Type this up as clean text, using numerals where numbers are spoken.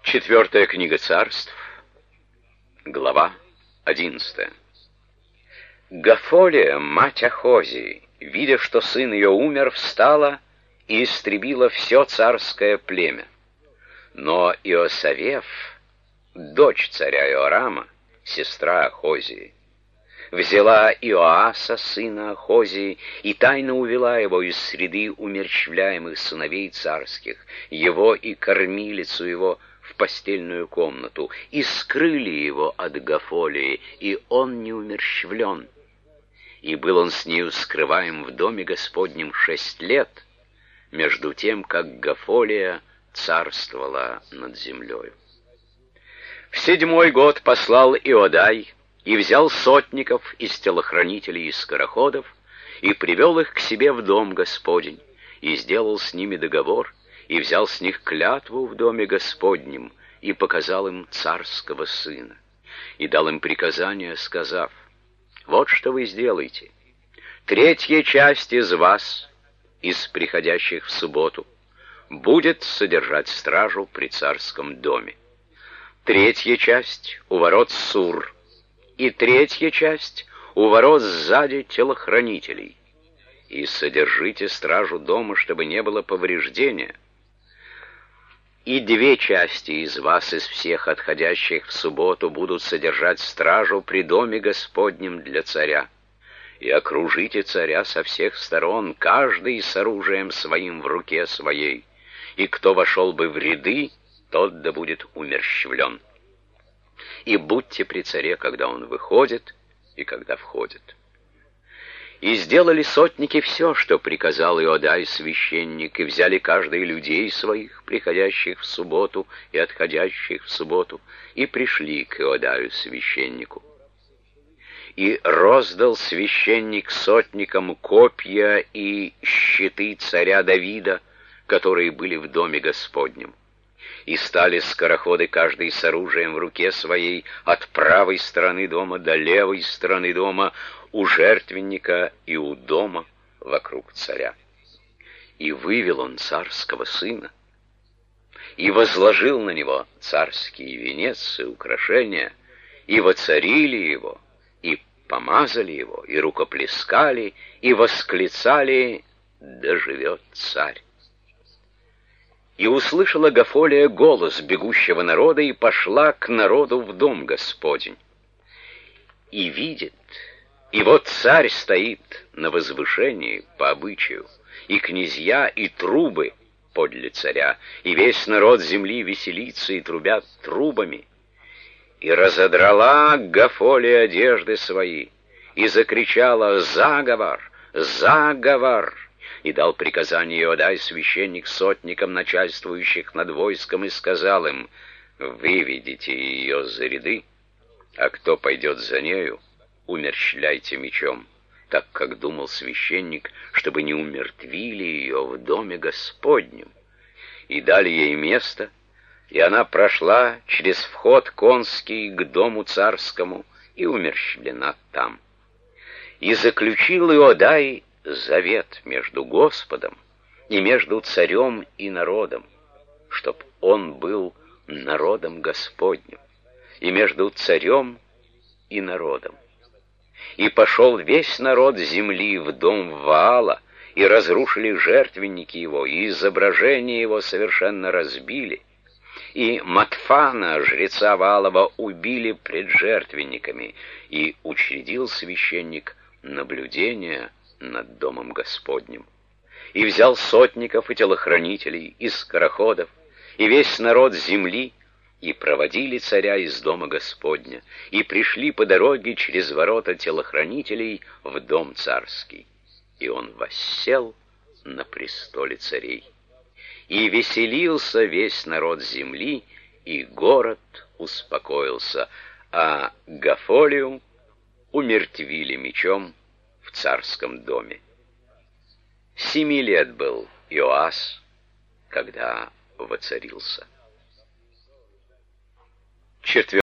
Четвертая книга Царств, глава 11. Гафолия, мать Ахозии, видя, что сын ее умер, встала и истребила все царское племя. Но Иосавеф, дочь царя Иорама, сестра Ахозии, взяла Иоаса, сына Ахозии, и тайно увела его из среды умерщвляемых сыновей царских, его и кормилицу его, в постельную комнату, и скрыли его от Гафолии, и он не умерщвлен. И был он с нею скрываем в доме Господнем 6 лет, между тем, как Гафолия царствовала над землею. В 7-й год послал Иодай и взял сотников из телохранителей и скороходов, и привел их к себе в дом Господень, и сделал с ними договор, и взял с них клятву в доме Господнем, и показал им царского сына, и дал им приказание, сказав: «Вот что вы сделаете. 3-я часть из вас, из приходящих в субботу, будет содержать стражу при царском доме. 3-я часть у ворот Сур, и 3-я часть у ворот сзади телохранителей. И содержите стражу дома, чтобы не было повреждения. И 2 части из вас, из всех отходящих в субботу, будут содержать стражу при доме Господнем для царя. И окружите царя со всех сторон, каждый с оружием своим в руке своей. И кто вошел бы в ряды, тот да будет умерщвлен. И будьте при царе, когда он выходит и когда входит». И сделали сотники все, что приказал Иодай священник, и взяли каждый людей своих, приходящих в субботу и отходящих в субботу, и пришли к Иодаю священнику. И роздал священник сотникам копья и щиты царя Давида, которые были в доме Господнем. И стали скороходы каждый с оружием в руке своей от правой стороны дома до левой стороны дома, у жертвенника и у дома вокруг царя. И вывел он царского сына, и возложил на него царский венец и украшения, и воцарили его, и помазали его, и рукоплескали, и восклицали: «Да живет царь!» И услышала Гафолия голос бегущего народа, и пошла к народу в дом Господень. И видит, и вот царь стоит на возвышении по обычаю, и князья, и трубы подле царя, и весь народ земли веселится и трубят трубами. И разодрала Гафолия одежды свои, и закричала: «Заговор! Заговор!» И дал приказание Иодай священник сотникам, начальствующих над войском, и сказал им: «Выведите ее за ряды, а кто пойдет за нею, умерщвляйте мечом», так как думал священник, чтобы не умертвили ее в доме Господнем. И дали ей место, и она прошла через вход конский к дому царскому и умерщвлена там. И заключил Иодай завет между Господом и между царем и народом, чтоб он был народом Господним, и между царем и народом. И пошел весь народ земли в дом Ваала, и разрушили жертвенники его, и изображения его совершенно разбили, и Матфана, жреца Ваалова, убили пред жертвенниками, и учредил священник наблюдение над домом Господним. И взял сотников и телохранителей, и скороходов, и весь народ земли, и проводили царя из дома Господня, и пришли по дороге через ворота телохранителей в дом царский. И он воссел на престоле царей. И веселился весь народ земли, и город успокоился, а Гафолию умертвили мечом в царском доме. 7 лет был Иоас, когда воцарился.